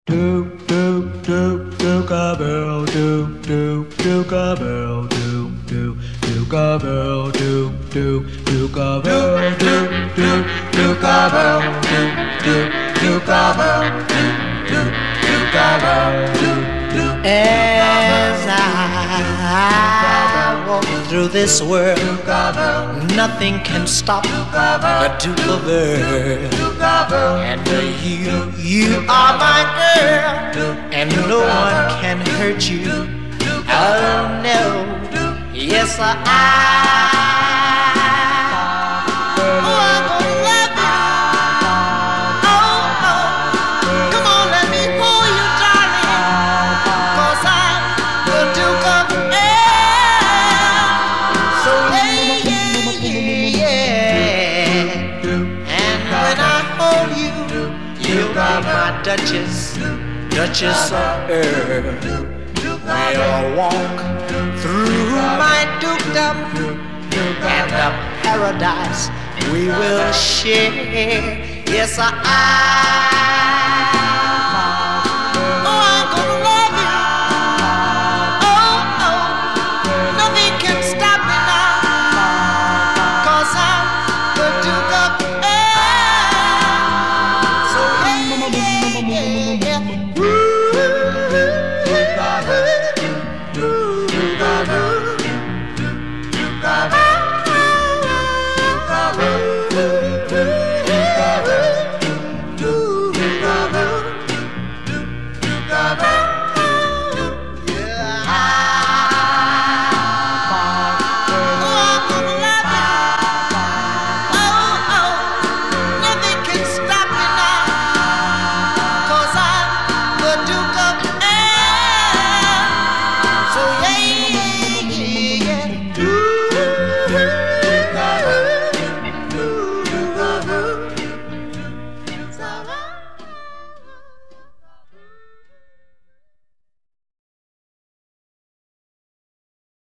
Do do do do cowbell do do do cowbell do do do cowbell do do do cowbell do do do cowbell do do do cowbell do do do cowbell do do. As I walk through this world, nothing can stop the Duke of Earl. And you are my girl, and no one can hurt you. Oh no, yes I. Duchess, Duchess of Earl. We'll walk through my dukedom, and the paradise we will share. Yes, I